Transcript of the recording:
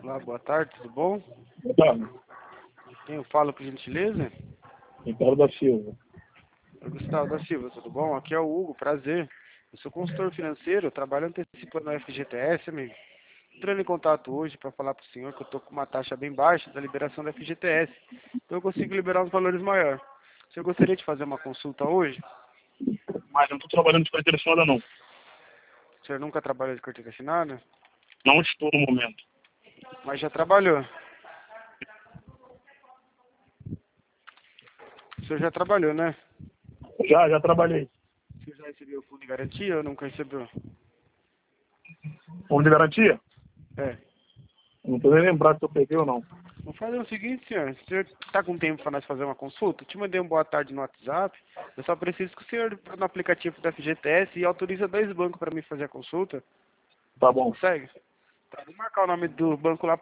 Olá, boa tarde, tudo bom? Boa tarde. Quem eu falo, por gentileza? Ricardo da Silva. Oi, Gustavo da Silva, tudo bom? Aqui é o Hugo, prazer. Eu sou consultor financeiro, trabalho antecipando no FGTS, amigo. Entrando em contato hoje para falar para o senhor que eu estou com uma taxa bem baixa da liberação da FGTS. Então eu consigo liberar uns valores maiores. O senhor gostaria de fazer uma consulta hoje? Mas não estou trabalhando de carteira assinada, não. O senhor nunca trabalhou de carteira assinada? Não estou no momento. Mas já trabalhou. O senhor já trabalhou, né? Já trabalhei. O senhor já recebeu o fundo de garantia ou nunca recebeu? Fundo de garantia? É. Não estou nem lembrado se eu peguei ou não. Vamos fazer o seguinte, senhor. O senhor está com tempo para nós fazer uma consulta? Eu te mandei um boa tarde no WhatsApp. Eu só preciso que o senhor entre no aplicativo da FGTS e autoriza 2 bancos para mim fazer a consulta. Tá bom. Consegue? Tá, vou marcar o nome do banco lá